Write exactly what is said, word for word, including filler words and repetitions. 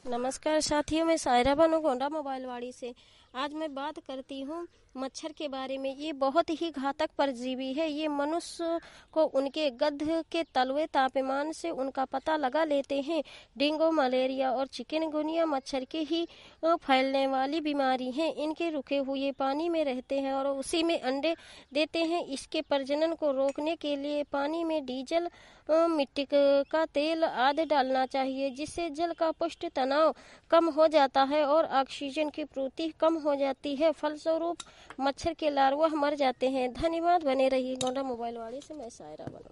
नमस्कार साथियों, मैं सायरा बानो गोंडा मोबाइल वाड़ी से। आज मैं बात करती हूँ मच्छर के बारे में। ये बहुत ही घातक परजीवी है। ये मनुष्य को उनके गंध के तलवे तापमान से उनका पता लगा लेते हैं। डेंगू, मलेरिया और चिकनगुनिया मच्छर के ही फैलने वाली बीमारी है। इनके रुके हुए पानी में रहते हैं और उसी में अंडे देते हैं। इसके प्रजनन को रोकने के लिए पानी में डीजल, मिट्टी का तेल आदि डालना चाहिए, जिससे जल का पृष्ठ तनाव कम हो जाता है और ऑक्सीजन की पूर्ति कम हो जाती है। फलस्वरूप मच्छर के लार्वा मर जाते हैं। धन्यवाद। बने रहिए गोंडा मोबाइल वाले से। मैं सायरा बानो।